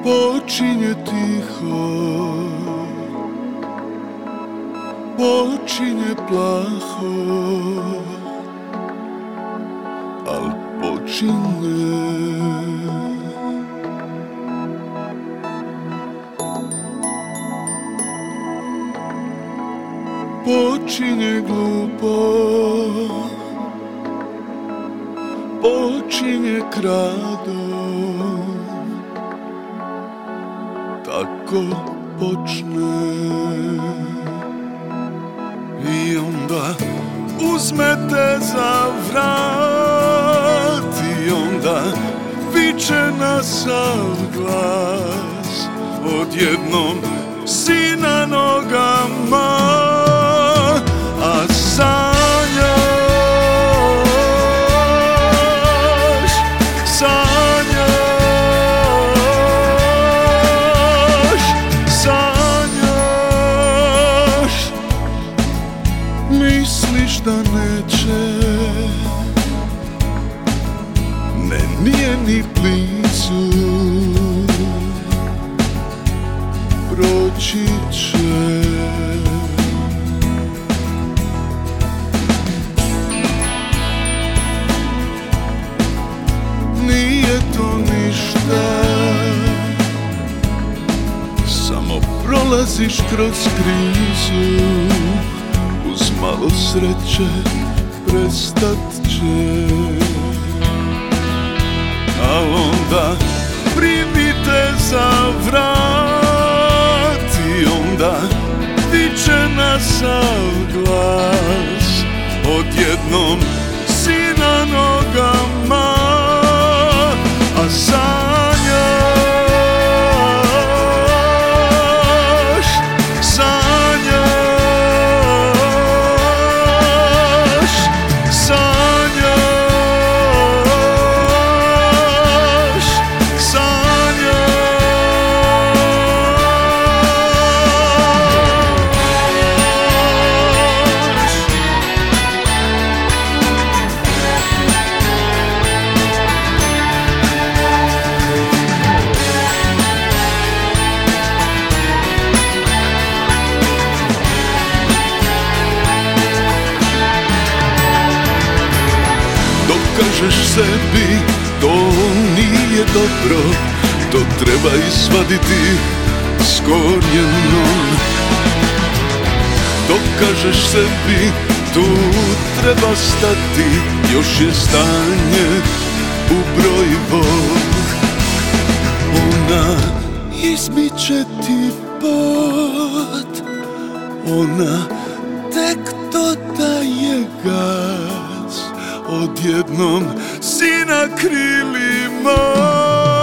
Počinje tiho, počinje plaho, al počinje. Počinje glupo, počinje krado, tako počne. I onda uzmete za vrat i onda viče na sav glas, odjednom si na nogama, a sanjaš, sanjaš, sanjaš, misliš da neće, ne, nije ni blizu, proći će. Nije to ništa, samo prolaziš kroz krizu, uz malo sreće prestat će. Al onda primite za vrat i onda viče na sav glas, odjednom si na nogama, a sanjaš, sanjaš, sanjaš, sanjaš. Kažeš sebi, to nije dobro, to treba izvaditi s korijenom. Dok kažeš sebi, tu treba stati, još je stanje ubrojivo. Ona izmiče ti pot, ona tek dodaje gas, odjednom si na krilima.